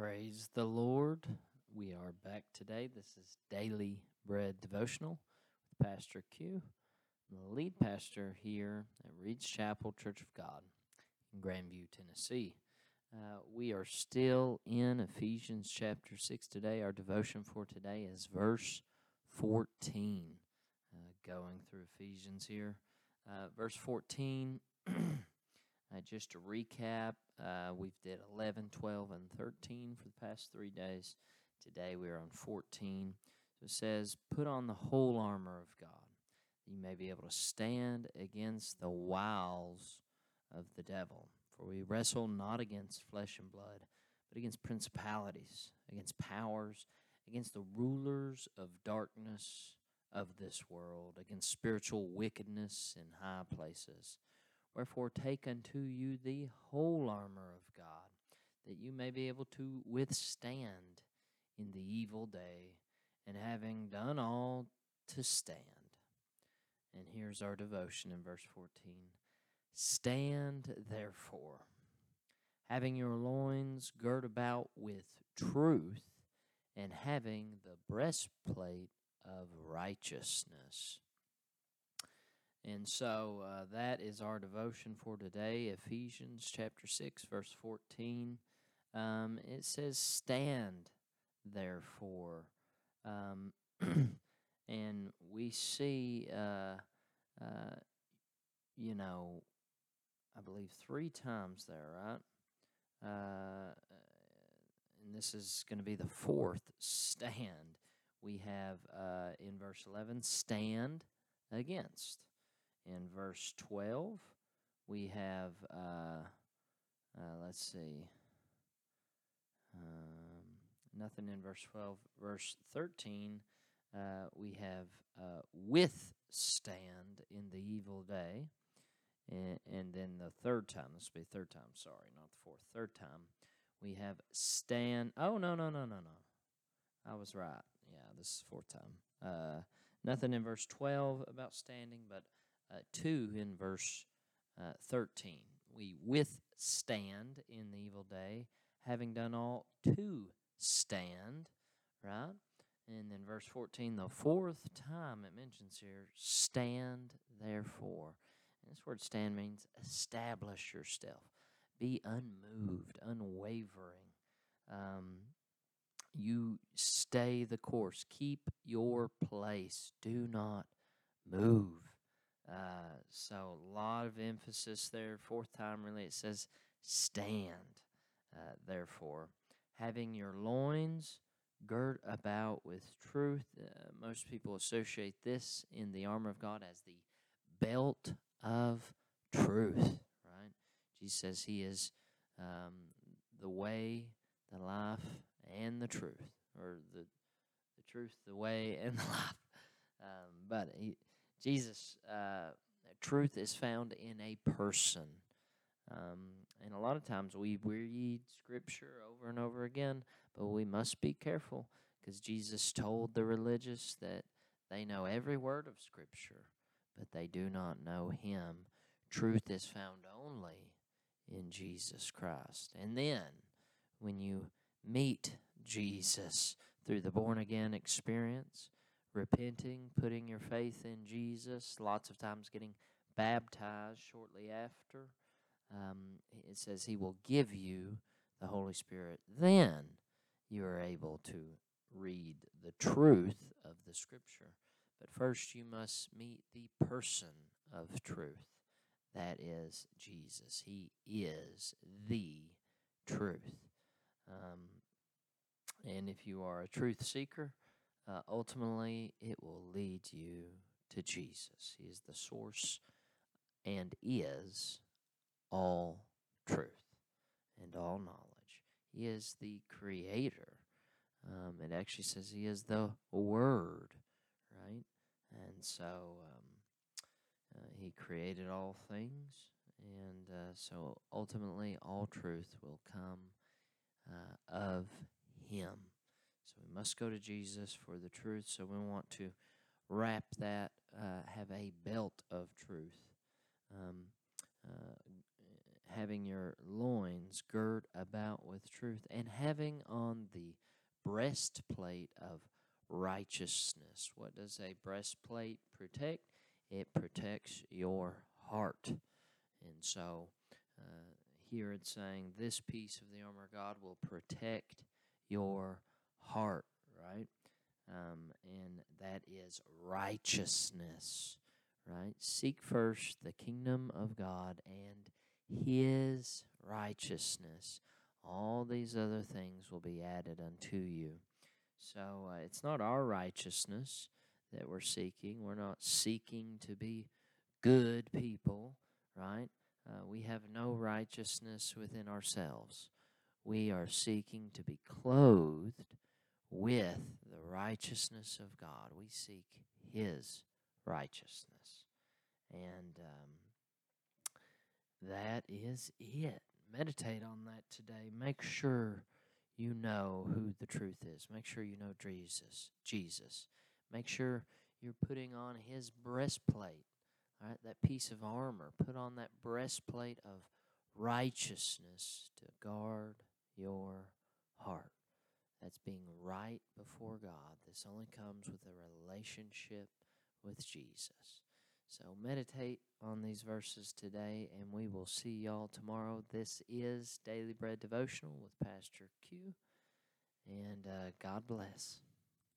Praise the Lord. We are back today. This is Daily Bread Devotional with Pastor Q, the lead pastor here at Reed's Chapel Church of God in Grandview, Tennessee. We are still in Ephesians chapter 6 today. Our devotion for today is verse 14. Going through Ephesians here. Verse 14, just to recap, we've did 11, 12, and 13 for the past 3 days. Today we are on 14. So it says, put on the whole armor of God, that you may be able to stand against the wiles of the devil. For we wrestle not against flesh and blood, but against principalities, against powers, against the rulers of darkness of this world, against spiritual wickedness in high places. Wherefore take unto you the whole armor of God, that you may be able to withstand in the evil day, and having done all, to stand. And here's our devotion in verse 14. Stand therefore, having your loins girt about with truth, and having the breastplate of righteousness. And so that is our devotion for today, Ephesians chapter 6, verse 14. It says, stand, therefore. And we see, I believe 3 times there, right? And this is going to be the 4th, stand. We have in verse 11, stand against. In verse 12, we have, nothing in verse 12. Verse 13, we have withstand in the evil day. And then the third time, this will be the third time, sorry, not the 4th, third time, we have stand. Oh, no. I was right. Yeah, this is the 4th time. Nothing in verse 12 about standing, but 2 in verse 13. We withstand in the evil day, having done all to stand, right? And then verse 14, the 4th time it mentions here, stand therefore. And this word stand means establish yourself. Be unmoved, unwavering. You stay the course. Keep your place. Do not move. So a lot of emphasis there. 4th time, really, it says stand, therefore. Having your loins girt about with truth. Most people associate this in the armor of God as the belt of truth, right? Jesus says he is the way, the life, and the truth, or the truth, the way, and the life. Jesus, truth is found in a person. And a lot of times we read Scripture over and over again, but we must be careful because Jesus told the religious that they know every word of Scripture, but they do not know Him. Truth is found only in Jesus Christ. And then when you meet Jesus through the born-again experience, repenting, putting your faith in Jesus, lots of times getting baptized shortly after, it says he will give you the Holy Spirit. Then you are able to read the truth of the Scripture. But first you must meet the person of truth. That is Jesus. He is the truth. And if you are a truth seeker, ultimately it will lead you to Jesus. He is the source and is all truth and all knowledge. He is the creator. It actually says he is the Word, right? And so he created all things, and so ultimately all truth will come of him. So we must go to Jesus for the truth. So we want to wrap that, have a belt of truth. having your loins girt about with truth, and having on the breastplate of righteousness. What does a breastplate protect? It protects your heart. And so here it's saying this piece of the armor of God will protect your heart, right? And that is righteousness, right? Seek first the kingdom of God and His righteousness. All these other things will be added unto you. So it's not our righteousness that we're seeking. We're not seeking to be good people, right? We have no righteousness within ourselves. We are seeking to be clothed with the righteousness of God. We seek His righteousness. And that is it. Meditate on that today. Make sure you know who the truth is. Make sure you know Jesus. Make sure you're putting on His breastplate, all right, that piece of armor. Put on that breastplate of righteousness to guard your heart. That's being right before God. This only comes with a relationship with Jesus. So meditate on these verses today, and we will see y'all tomorrow. This is Daily Bread Devotional with Pastor Q, and God bless.